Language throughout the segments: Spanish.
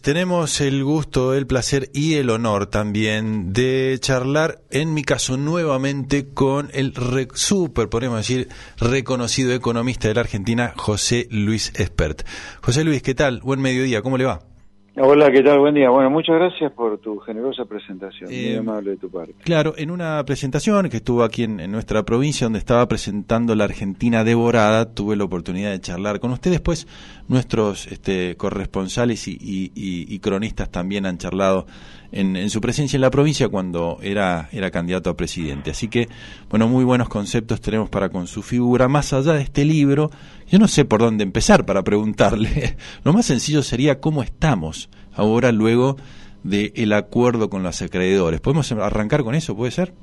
Tenemos el gusto, el placer y el honor también de charlar, en mi caso nuevamente, con el podríamos decir, reconocido economista de la Argentina, José Luis Espert. José Luis, ¿qué tal? Buen mediodía, ¿cómo le va? Hola, ¿qué tal? Buen día. Bueno, muchas gracias por tu generosa presentación, muy amable de tu parte. Claro, en una presentación que estuvo aquí en nuestra provincia, donde estaba presentando La Argentina Devorada, tuve la oportunidad de charlar con usted. Después nuestros corresponsales y cronistas también han charlado en su presencia en la provincia cuando era candidato a presidente. Así que, bueno, muy buenos conceptos tenemos para con su figura. Más allá de este libro, yo no sé por dónde empezar para preguntarle. Lo más sencillo sería cómo estamos ahora luego del acuerdo con los acreedores. ¿Podemos arrancar con eso? ¿Puede ser?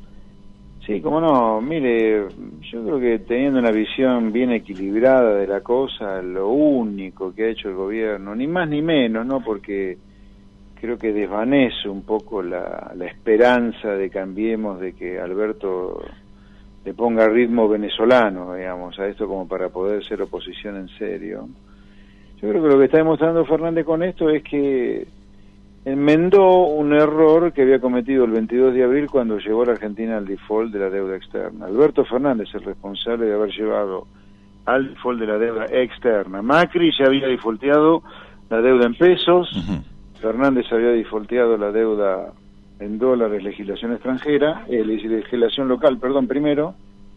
Sí, cómo no. Mire, yo creo que teniendo una visión bien equilibrada de la cosa, lo único que ha hecho el gobierno, ni más ni menos, ¿no? Porque creo que desvanece un poco la esperanza de Cambiemos, de que Alberto le ponga ritmo venezolano, digamos, a esto como para poder ser oposición en serio. Yo creo que lo que está demostrando Fernández con esto es que enmendó un error que había cometido el 22 de abril cuando llevó a la Argentina al default de la deuda externa. Alberto Fernández es el responsable de haber llevado al default de la deuda externa. Macri ya había defaulteado la deuda en pesos, Fernández había defaulteado la deuda en dólares, legislación extranjera, legislación local, primero,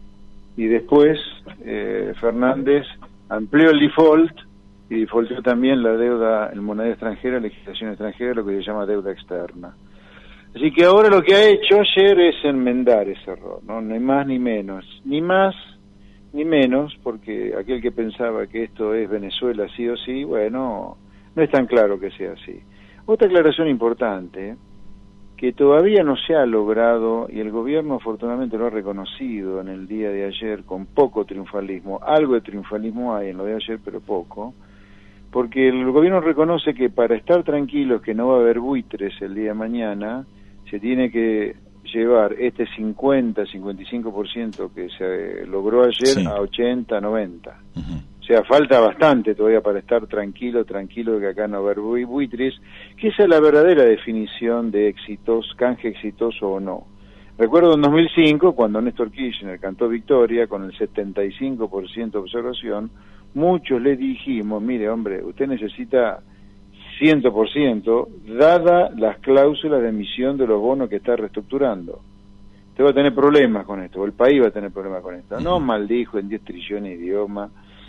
y después Fernández amplió el default y defaultó también la deuda en moneda extranjera, legislación extranjera, lo que se llama deuda externa. Así que ahora lo que ha hecho ayer es enmendar ese error, ¿no? Ni más ni menos, ni más ni menos, porque aquel que pensaba que esto es Venezuela sí o sí, bueno, no es tan claro que sea así. Otra aclaración importante, que todavía no se ha logrado, y el gobierno afortunadamente lo ha reconocido en el día de ayer con poco triunfalismo, algo de triunfalismo hay en lo de ayer, pero poco, porque el gobierno reconoce que para estar tranquilos que no va a haber buitres el día de mañana, se tiene que llevar este 50-55% que se logró ayer, sí, a 80-90%. O sea, falta bastante todavía para estar tranquilo de que acá no va a haber buitres, que esa es la verdadera definición de canje exitoso o no. Recuerdo en 2005, cuando Néstor Kirchner cantó victoria con el 75% de observación, muchos le dijimos, mire hombre, usted necesita 100%, dada las cláusulas de emisión de los bonos que está reestructurando. Usted va a tener problemas con esto, o el país va a tener problemas con esto. No maldijo en 10 trillones de idiomas.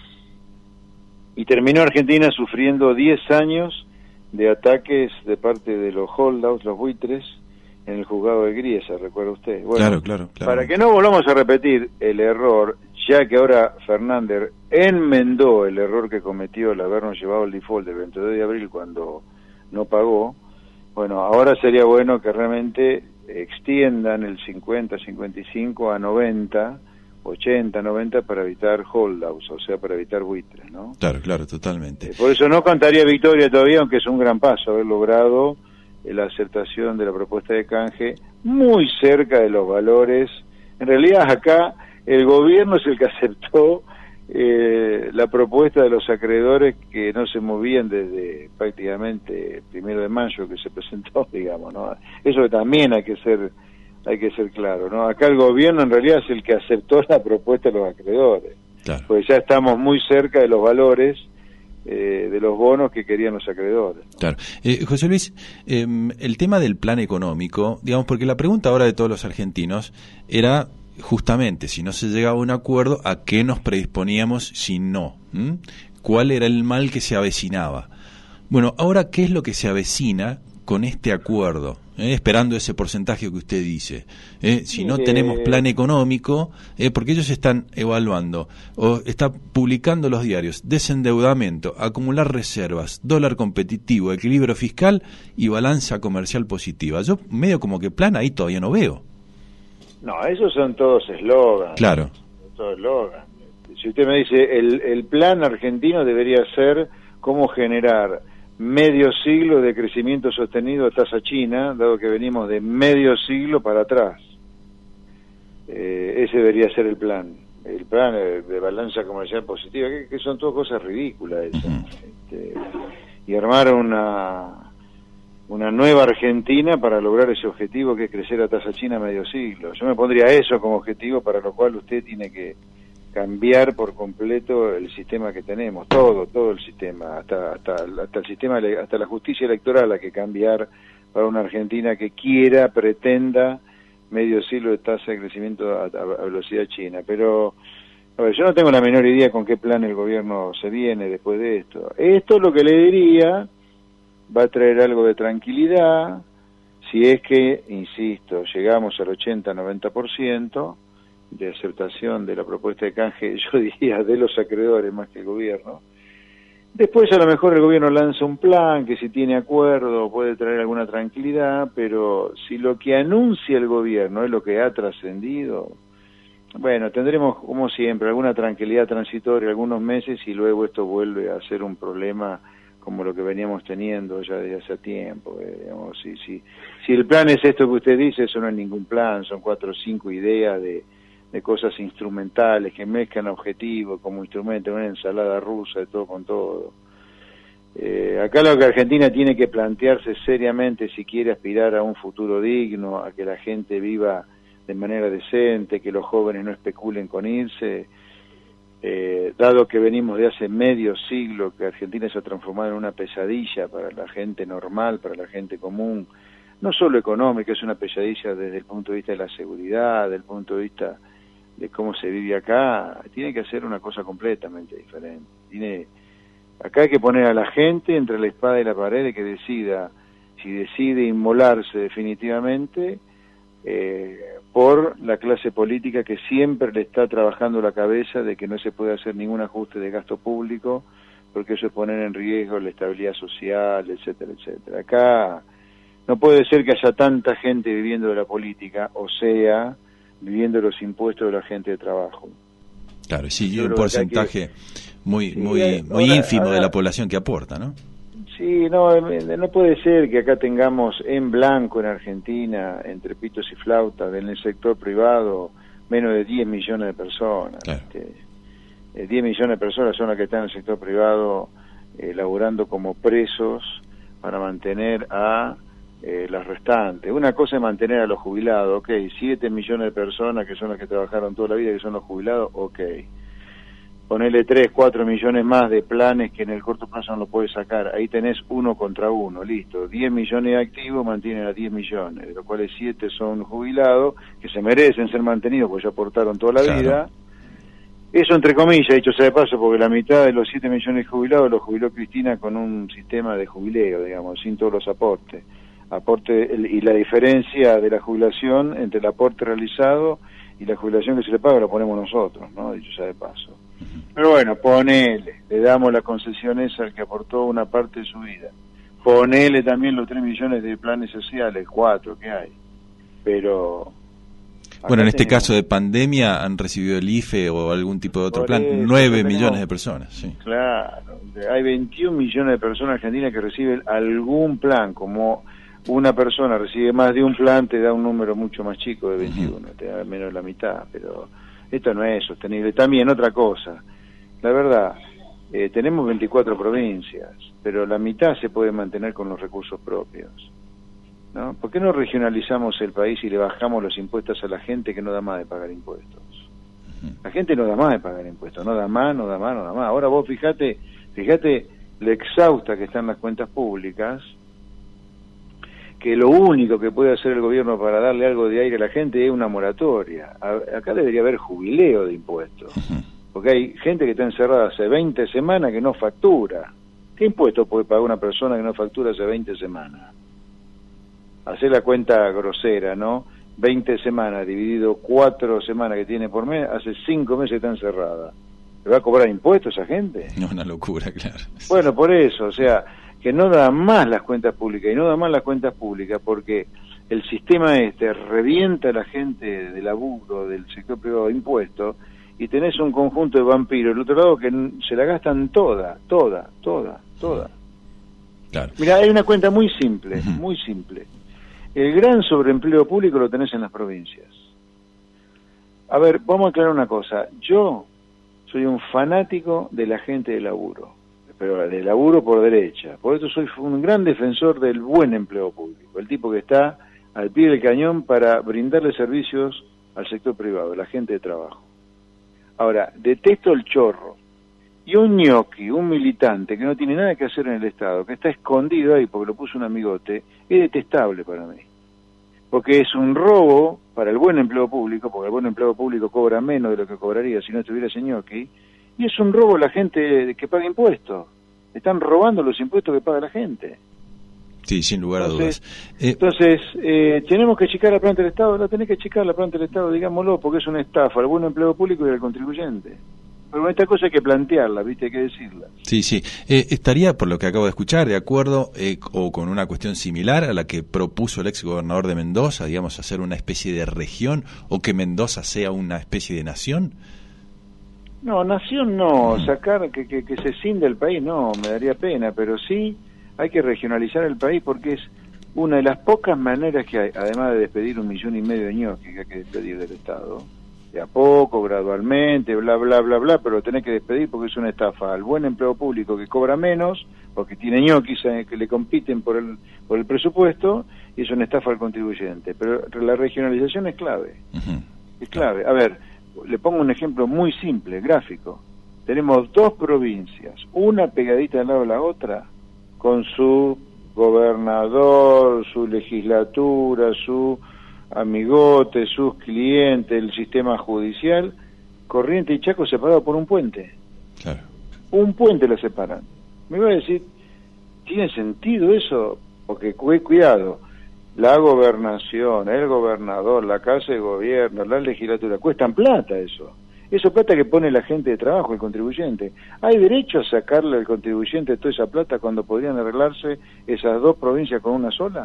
Y terminó Argentina sufriendo 10 años de ataques de parte de los holdouts, los buitres, en el juzgado de Griesa, ¿recuerda usted? Bueno, claro. Para que no volvamos a repetir el error, ya que ahora Fernández enmendó el error que cometió al habernos llevado el default del 22 de abril cuando no pagó, bueno, ahora sería bueno que realmente extiendan el 50-55 a 90, 80-90 para evitar holdouts, o sea, para evitar buitres, ¿no? Claro, totalmente. Por eso no cantaría victoria todavía, aunque es un gran paso haber logrado la aceptación de la propuesta de canje muy cerca de los valores. En realidad acá el gobierno es el que aceptó la propuesta de los acreedores que no se movían desde prácticamente el 1 de mayo que se presentó, digamos, ¿no? Eso también hay que ser claro, ¿no? Acá el gobierno en realidad es el que aceptó la propuesta de los acreedores, claro, porque ya estamos muy cerca de los valores de los bonos que querían los acreedores, ¿no? Claro. José Luis, el tema del plan económico, digamos, porque la pregunta ahora de todos los argentinos era justamente, si no se llegaba a un acuerdo, ¿a qué nos predisponíamos si no? ¿Cuál era el mal que se avecinaba? Bueno, ahora, ¿qué es lo que se avecina con este acuerdo? Esperando ese porcentaje que usted dice. Si no tenemos plan económico, porque ellos están evaluando, o está publicando los diarios, desendeudamiento, acumular reservas, dólar competitivo, equilibrio fiscal y balanza comercial positiva. Yo medio como que plan ahí todavía no veo. No, esos son todos eslogans. Claro. Todos eslogans. Si usted me dice, el plan argentino debería ser cómo generar medio siglo de crecimiento sostenido a tasa china, dado que venimos de medio siglo para atrás. Ese debería ser el plan de balanza comercial positiva, que son todas cosas ridículas esas. Y y armar una nueva Argentina para lograr ese objetivo que es crecer a tasa china medio siglo. Yo me pondría eso como objetivo, para lo cual usted tiene que cambiar por completo el sistema que tenemos, todo el sistema, hasta el sistema, hasta la justicia electoral hay que cambiar para una Argentina que pretenda medio siglo de tasa de crecimiento a velocidad china. Pero a ver, yo no tengo la menor idea con qué plan el gobierno se viene después de esto. Esto, lo que le diría, va a traer algo de tranquilidad, si es que, insisto, llegamos al 80-90% de aceptación de la propuesta de canje, yo diría, de los acreedores más que el gobierno. Después a lo mejor el gobierno lanza un plan que, si tiene acuerdo, puede traer alguna tranquilidad, pero si lo que anuncia el gobierno es lo que ha trascendido, bueno, tendremos, como siempre, alguna tranquilidad transitoria algunos meses, y luego esto vuelve a ser un problema como lo que veníamos teniendo ya desde hace tiempo. Digamos, si el plan es esto que usted dice, eso no es ningún plan, son 4 o 5 ideas de cosas instrumentales que mezclan objetivos como instrumento, una ensalada rusa de todo con todo. Acá lo que Argentina tiene que plantearse seriamente, si quiere aspirar a un futuro digno, a que la gente viva de manera decente, que los jóvenes no especulen con irse, dado que venimos de hace medio siglo que Argentina se ha transformado en una pesadilla para la gente normal, para la gente común, no solo económica, es una pesadilla desde el punto de vista de la seguridad, desde el punto de vista de cómo se vive acá. Tiene que hacer una cosa completamente diferente. Acá hay que poner a la gente entre la espada y la pared, de que decida si decide inmolarse definitivamente por la clase política que siempre le está trabajando la cabeza de que no se puede hacer ningún ajuste de gasto público, porque eso es poner en riesgo la estabilidad social, etcétera, etcétera. Acá no puede ser que haya tanta gente viviendo de la política, o sea, viviendo los impuestos de la gente de trabajo. Claro, sí, un porcentaje muy ínfimo de la población que aporta, ¿no? Sí, no puede ser que acá tengamos en blanco en Argentina, entre pitos y flautas, en el sector privado, menos de 10 millones de personas. Claro. 10 millones de personas son las que están en el sector privado laburando como presos para mantener a las restantes. Una cosa es mantener a los jubilados, ok, 7 millones de personas que son las que trabajaron toda la vida, que son los jubilados, ok. Ponerle 3, 4 millones más de planes que en el corto plazo no lo puedes sacar, ahí tenés 1 contra 1, listo. 10 millones de activos mantienen a 10 millones, de los cuales 7 son jubilados, que se merecen ser mantenidos porque ya aportaron toda la vida. Eso entre comillas, dicho sea de paso, porque la mitad de los 7 millones de jubilados los jubiló Cristina con un sistema de jubileo, digamos, sin todos los aportes. Y la diferencia de la jubilación entre el aporte realizado y la jubilación que se le paga la ponemos nosotros, ¿no? Dicho sea de paso. Pero bueno, le damos la concesión esa al que aportó una parte de su vida. Ponele también los 3 millones de planes sociales, 4 que hay. Pero... Bueno, en este caso de pandemia han recibido el IFE o algún tipo de otro plan, 9 millones de personas. Sí. Claro, hay 21 millones de personas argentinas que reciben algún plan. Como una persona recibe más de un plan, te da un número mucho más chico de 21, te da menos de la mitad, pero esto no es sostenible. También otra cosa, la verdad, tenemos 24 provincias, pero la mitad se puede mantener con los recursos propios, ¿no? ¿Por qué no regionalizamos el país y le bajamos los impuestos a la gente que no da más de pagar impuestos? La gente no da más de pagar impuestos, no da más. Ahora vos fíjate lo exhausta que están las cuentas públicas, que lo único que puede hacer el gobierno para darle algo de aire a la gente es una moratoria. Acá debería haber jubileo de impuestos, porque hay gente que está encerrada hace 20 semanas que no factura. ¿Qué impuesto puede pagar una persona que no factura hace 20 semanas? Hacer la cuenta grosera, ¿no? 20 semanas dividido 4 semanas que tiene por mes, hace 5 meses que está encerrada. ¿Le va a cobrar impuestos a esa gente? No, una locura, claro. Bueno, por eso, o sea, que no da más las cuentas públicas, y no da más las cuentas públicas porque el sistema revienta a la gente de laburo, del sector privado de impuestos, y tenés un conjunto de vampiros del otro lado que se la gastan toda. Claro. Mira, hay una cuenta muy simple, muy simple. El gran sobreempleo público lo tenés en las provincias. A ver, vamos a aclarar una cosa. Yo soy un fanático de la gente de laburo. pero de laburo por derecha. Por eso soy un gran defensor del buen empleo público, el tipo que está al pie del cañón para brindarle servicios al sector privado, la gente de trabajo. Ahora, detesto el chorro. Y un ñoqui, un militante que no tiene nada que hacer en el Estado, que está escondido ahí porque lo puso un amigote, es detestable para mí. Porque es un robo para el buen empleo público, porque el buen empleo público cobra menos de lo que cobraría si no estuviera ese ñoqui, y es un robo a la gente que paga impuestos. Están robando los impuestos que paga la gente. Sí, sin lugar a dudas. Entonces, tenemos que achicar la planta del Estado, la tenés que achicar la planta del Estado, digámoslo, porque es una estafa al buen empleo público y al contribuyente. Pero esta cosa hay que plantearla, ¿viste? Hay que decirla. Sí, sí. Estaría, por lo que acabo de escuchar, de acuerdo o con una cuestión similar a la que propuso el ex gobernador de Mendoza, digamos, hacer una especie de región o que Mendoza sea una especie de nación. No, nación no, sacar que se cinda el país, no, me daría pena, pero sí hay que regionalizar el país porque es una de las pocas maneras que hay, además de despedir 1,5 millones de ñoquis que hay que despedir del Estado, de a poco, gradualmente, bla, bla, bla, bla, pero lo tenés que despedir porque es una estafa al buen empleo público que cobra menos, porque tiene ñoquis que le compiten por el presupuesto, y es una estafa al contribuyente. Pero la regionalización es clave, es clave. A ver, le pongo un ejemplo muy simple, gráfico. Tenemos 2 provincias, una pegadita al lado de la otra, con su gobernador, su legislatura, su amigote, sus clientes, el sistema judicial, Corrientes y Chaco separados por un puente. Claro. Un puente los separan. Me iba a decir, ¿tiene sentido eso? Porque cuidado, la gobernación, el gobernador, la casa de gobierno, la legislatura, cuestan plata eso. Eso plata que pone la gente de trabajo, el contribuyente. ¿Hay derecho a sacarle al contribuyente toda esa plata cuando podrían arreglarse esas 2 provincias con una sola?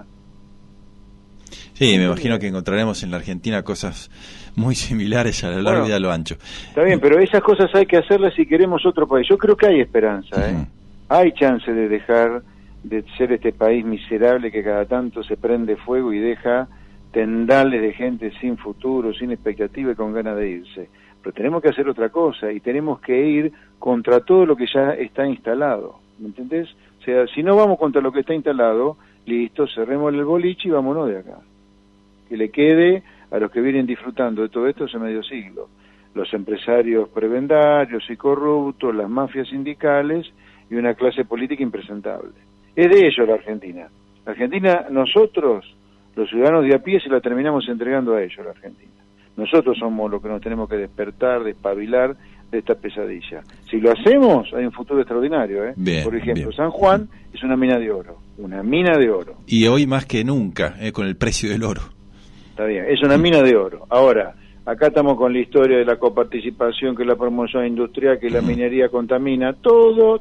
Sí, me imagino que encontraremos en la Argentina cosas muy similares a lo largo y a lo ancho. Está bien, pero esas cosas hay que hacerlas si queremos otro país. Yo creo que hay esperanza, ¿eh? Hay chance de dejar de ser este país miserable que cada tanto se prende fuego y deja tendales de gente sin futuro, sin expectativa y con ganas de irse. Pero tenemos que hacer otra cosa y tenemos que ir contra todo lo que ya está instalado, ¿me entendés? O sea, si no vamos contra lo que está instalado, listo, cerremos el boliche y vámonos de acá. Que le quede a los que vienen disfrutando de todo esto hace medio siglo. Los empresarios prebendarios y corruptos, las mafias sindicales y una clase política impresentable. Es de ellos la Argentina. La Argentina, nosotros, los ciudadanos de a pie, se la terminamos entregando a ellos, la Argentina. Nosotros somos los que nos tenemos que despertar, despabilar de esta pesadilla. Si lo hacemos, hay un futuro extraordinario, ¿eh? Bien, por ejemplo, bien. San Juan es una mina de oro, una mina de oro. Y hoy más que nunca, con el precio del oro. Está bien, es una mina de oro. Ahora, acá estamos con la historia de la coparticipación, que la promoción industrial, que la minería contamina, todo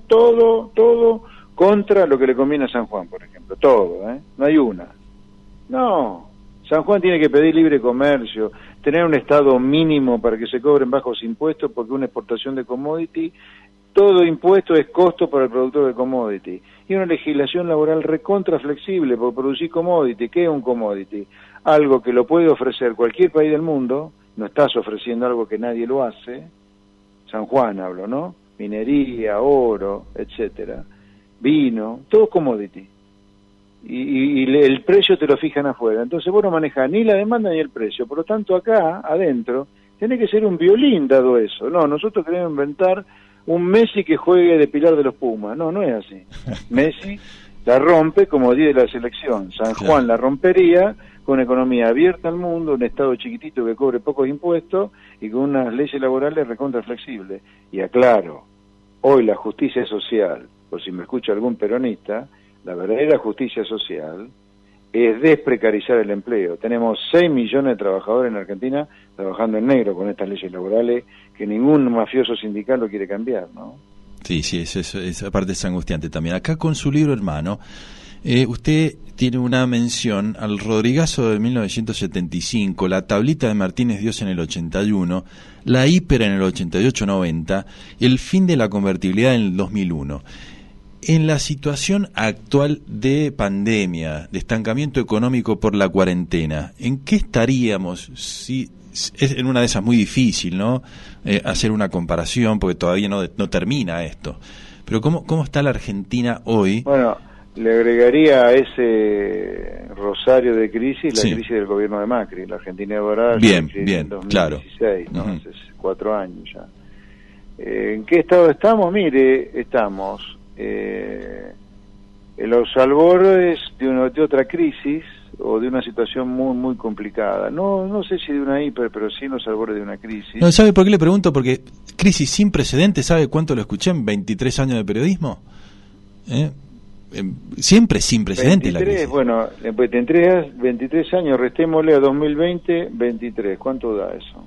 contra lo que le conviene a San Juan, por ejemplo, todo, ¿eh? No hay una. No, San Juan tiene que pedir libre comercio, tener un estado mínimo para que se cobren bajos impuestos, porque una exportación de commodity, todo impuesto es costo para el productor de commodity, y una legislación laboral recontra flexible, por producir commodity. ¿Qué es un commodity? Algo que lo puede ofrecer cualquier país del mundo, no estás ofreciendo algo que nadie lo hace, San Juan hablo, ¿no? Minería, oro, etcétera, vino, todo commodity. Y el precio te lo fijan afuera, entonces vos no manejás ni la demanda ni el precio, por lo tanto acá, adentro, tiene que ser un violín dado eso. No, nosotros queremos inventar un Messi que juegue de pilar de los Pumas, no es así. Messi la rompe como 10 de la selección, San Juan la rompería con una economía abierta al mundo, un estado chiquitito que cobre pocos impuestos y con unas leyes laborales recontra flexibles. Y aclaro, hoy la justicia social, por si me escucha algún peronista, la verdadera justicia social es desprecarizar el empleo. Tenemos 6 millones de trabajadores en Argentina trabajando en negro con estas leyes laborales que ningún mafioso sindical lo quiere cambiar, ¿no? Sí, esa parte es angustiante también. Acá con su libro hermano, usted tiene una mención al Rodrigazo de 1975, la tablita de Martínez Dios en el 81, la hiper en el 88-90, el fin de la convertibilidad en el 2001. En la situación actual de pandemia, de estancamiento económico por la cuarentena, ¿en qué estaríamos? Si es en una de esas muy difícil, ¿no? Hacer una comparación porque todavía no termina esto. Pero ¿cómo está la Argentina hoy? Bueno, le agregaría a ese rosario de crisis la crisis del gobierno de Macri. La Argentina dorada bien, en 2016, claro. ¿no? Hace 4 años ya. ¿En qué estado estamos? Mire, estamos en los albores de otra crisis o de una situación muy complicada. No sé si de una hiper, pero sí en los albores de una crisis. No, ¿sabe por qué le pregunto? Porque crisis sin precedentes, ¿sabe cuánto lo escuché en 23 años de periodismo? Siempre sin precedentes 23, la crisis. Bueno, 23 años, restémosle a 2020, 23. ¿Cuánto da eso?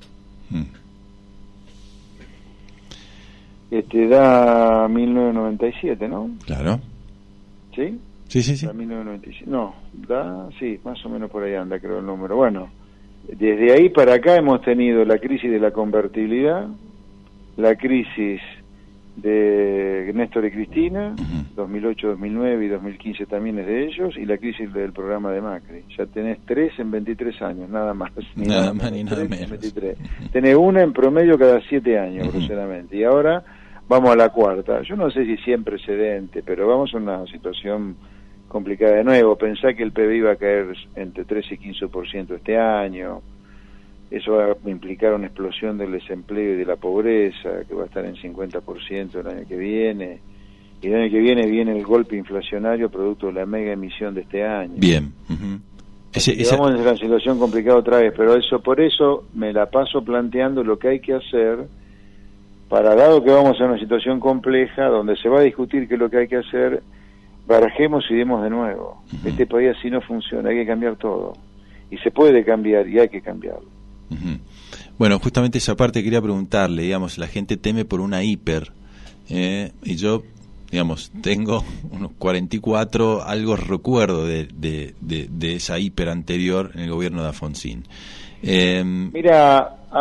Da 1997, ¿no? Claro. ¿Sí? Sí. Da 1997. No, sí, más o menos por ahí anda, creo el número. Bueno, desde ahí para acá hemos tenido la crisis de la convertibilidad, la crisis de Néstor y Cristina, 2008, 2009 y 2015 también es de ellos, y la crisis del programa de Macri. Ya tenés 3 en 23 años, nada más. Nada más ni nada menos. Tenés una en promedio cada 7 años, groseramente. Y ahora vamos a la cuarta. Yo no sé si sin precedente, pero vamos a una situación complicada de nuevo. Pensá que el PBI va a caer entre 13 y 15% este año. Eso va a implicar una explosión del desempleo y de la pobreza, que va a estar en 50% el año que viene. Y el año que viene el golpe inflacionario producto de la mega emisión de este año. Bien. Vamos en una situación complicada otra vez, pero por eso me la paso planteando lo que hay que hacer para, dado que vamos a una situación compleja, donde se va a discutir qué es lo que hay que hacer, barajemos y demos de nuevo. Este país así no funciona, hay que cambiar todo. Y se puede cambiar y hay que cambiarlo. Bueno, justamente esa parte quería preguntarle, digamos, la gente teme por una hiper, y yo, digamos, tengo unos 44, algo recuerdo de esa hiper anterior en el gobierno de Alfonsín. Mira, a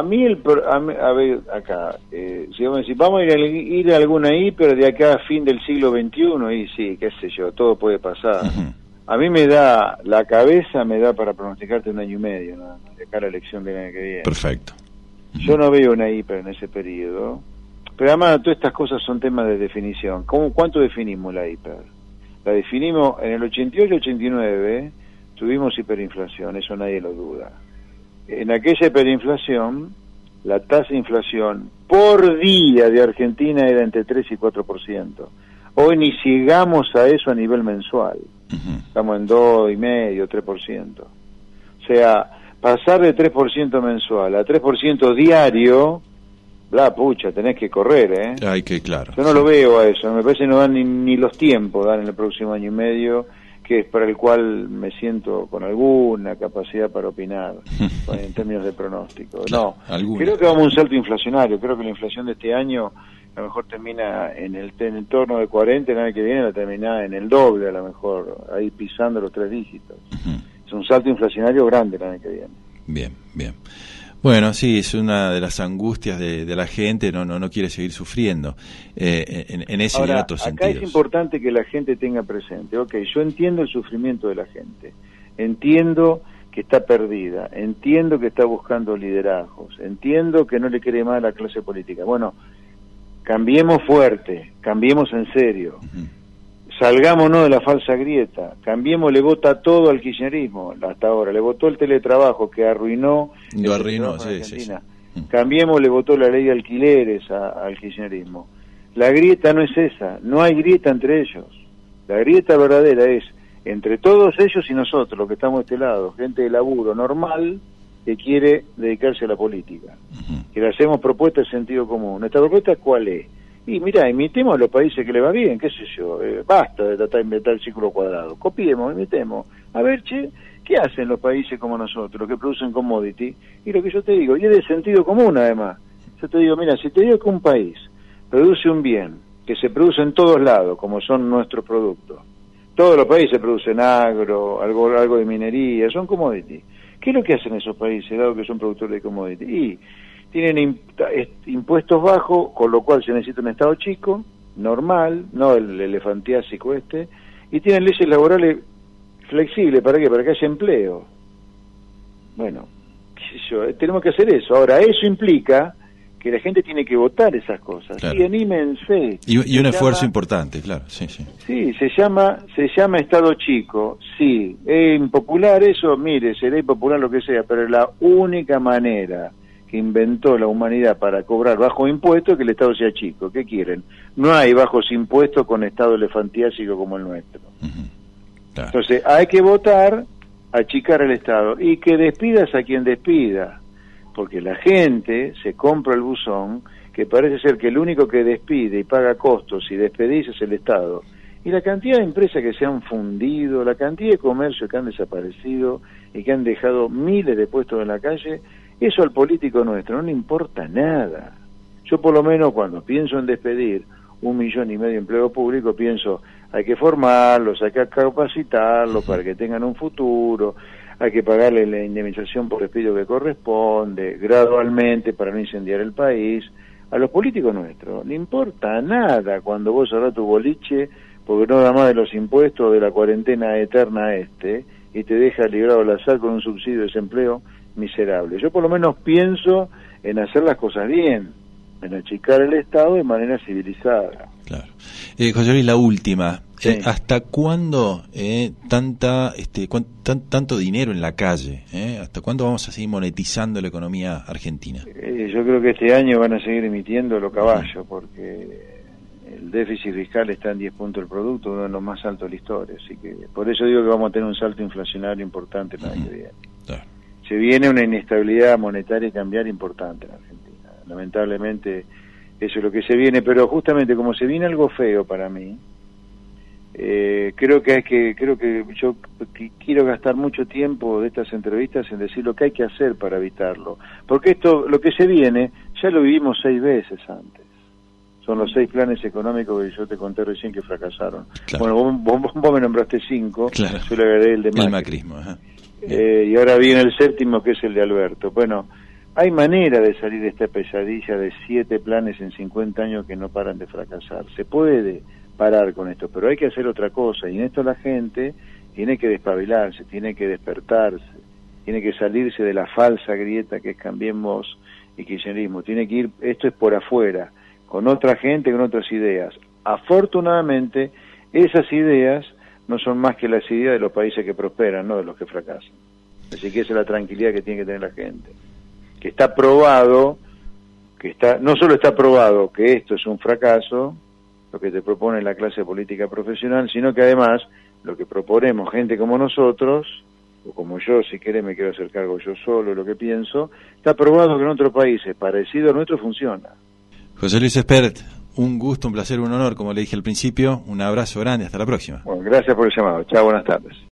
ver, acá, si vamos a decir, vamos a ir a alguna hiper de acá a fin del siglo XXI, y sí, qué sé yo, todo puede pasar. A mí la cabeza me da para pronosticarte 1 año y medio, ¿no? De acá a la elección del año que viene. Perfecto. Yo no veo una hiper en ese periodo, pero además todas estas cosas son temas de definición. ¿Cuánto definimos la hiper? La definimos en el 88-89, tuvimos hiperinflación, eso nadie lo duda. En aquella hiperinflación, la tasa de inflación por día de Argentina era entre 3 y 4%. Hoy ni llegamos a eso a nivel mensual. Estamos en 2,5%, 3%. O sea, pasar de 3% mensual a 3% diario, tenés que correr, Ay, que claro. Yo no lo veo a eso, me parece que no dan ni los tiempos dan en el próximo año y medio, que es para el cual me siento con alguna capacidad para opinar en términos de pronóstico. Claro, creo que vamos a un salto inflacionario, creo que la inflación de este año a lo mejor termina en el entorno de 40, el año que viene la termina en el doble, a lo mejor, ahí pisando los 3 dígitos. Es un salto inflacionario grande el año que viene. Bien. Bueno, sí, es una de las angustias de la gente, no quiere seguir sufriendo en ese y en otros sentidos. Acá es importante que la gente tenga presente, yo entiendo el sufrimiento de la gente, entiendo que está perdida, entiendo que está buscando liderazgos, entiendo que no le quiere más a la clase política. Bueno, cambiemos fuerte, cambiemos en serio, salgámonos de la falsa grieta, cambiémosle vota todo al kirchnerismo, hasta ahora, le votó el teletrabajo que arruinó Argentina, cambiémosle votó la ley de alquileres al kirchnerismo. La grieta no es esa, no hay grieta entre ellos, la grieta verdadera es entre todos ellos y nosotros, los que estamos de este lado, gente de laburo normal, que quiere dedicarse a la política, que le hacemos propuestas de sentido común. ¿Nuestra propuesta cuál es? Y mira, imitemos a los países que le va bien, qué sé yo, basta de tratar de inventar el círculo cuadrado, copiemos, imitemos, a ver, ¿qué hacen los países como nosotros, los que producen commodity? Y lo que yo te digo, y es de sentido común además, yo te digo, mira, si te digo que un país produce un bien, que se produce en todos lados, como son nuestros productos, todos los países producen agro, algo de minería, son commodity. ¿Qué es lo que hacen esos países, dado que son productores de commodity? Y tienen impuestos bajos, con lo cual se necesita un Estado chico, normal, no el elefantiásico y tienen leyes laborales flexibles, ¿para qué? Para que haya empleo. Bueno, qué sé yo, tenemos que hacer eso. Ahora, eso implica que la gente tiene que votar esas cosas. Claro. Sí, anímense. Y un esfuerzo importante, claro, sí. Sí, se llama Estado chico, sí. Es impopular eso, mire, será impopular lo que sea, pero es la única manera que inventó la humanidad para cobrar bajo impuestos es que el Estado sea chico. ¿Qué quieren? No hay bajos impuestos con Estado elefantiásico como el nuestro. Claro. Entonces, hay que votar, achicar el Estado, y que despidas a quien despida, porque la gente se compra el buzón, que parece ser que el único que despide y paga costos y despedís es el Estado. Y la cantidad de empresas que se han fundido, la cantidad de comercios que han desaparecido y que han dejado miles de puestos en la calle, eso al político nuestro no le importa nada. Yo por lo menos cuando pienso en despedir 1,5 millones de empleos públicos, pienso, hay que formarlos, hay que capacitarlos para que tengan un futuro, hay que pagarle la indemnización por despido que corresponde, gradualmente para no incendiar el país. A los políticos nuestros le importa nada cuando vos cerrás tu boliche, porque no da más de los impuestos de la cuarentena eterna y te deja librado al azar con un subsidio de desempleo miserable. Yo por lo menos pienso en hacer las cosas bien, en achicar el Estado de manera civilizada. Claro. José Luis, la última. Sí. ¿Hasta cuándo tanto dinero en la calle? ¿Hasta cuándo vamos a seguir monetizando la economía argentina? Yo creo que este año van a seguir emitiendo los caballos, porque el déficit fiscal está en 10 puntos del producto, uno de los más altos de la historia. Así que por eso digo que vamos a tener un salto inflacionario importante el año que viene. Claro. Se viene una inestabilidad monetaria y cambiaria importante en Argentina. Lamentablemente eso es lo que se viene, pero justamente como se viene algo feo para mí, creo que yo quiero gastar mucho tiempo de estas entrevistas en decir lo que hay que hacer para evitarlo, porque esto, lo que se viene, ya lo vivimos 6 veces antes. Son los 6 planes económicos que yo te conté recién que fracasaron. Claro. Bueno, vos me nombraste 5, claro. Yo le agregué el de Macri. El macrismo, ajá. Y ahora viene el 7º, que es el de Alberto. Bueno, hay manera de salir de esta pesadilla de 7 planes en 50 años que no paran de fracasar. Se puede parar con esto, pero hay que hacer otra cosa, y en esto la gente tiene que despabilarse, tiene que despertarse, tiene que salirse de la falsa grieta que es Cambiemos y Kirchnerismo, tiene que ir, esto es por afuera, con otra gente, con otras ideas. Afortunadamente, esas ideas no son más que las ideas de los países que prosperan, no de los que fracasan. Así que esa es la tranquilidad que tiene que tener la gente. Que está probado, no solo está probado que esto es un fracaso, lo que te propone la clase política profesional, sino que además lo que proponemos gente como nosotros, o como yo, si querés me quiero hacer cargo yo solo de lo que pienso, está probado que en otros países parecido a nuestro funciona. José Luis Espert, un gusto, un placer, un honor, como le dije al principio, un abrazo grande, hasta la próxima. Bueno, gracias por el llamado, chao, buenas tardes.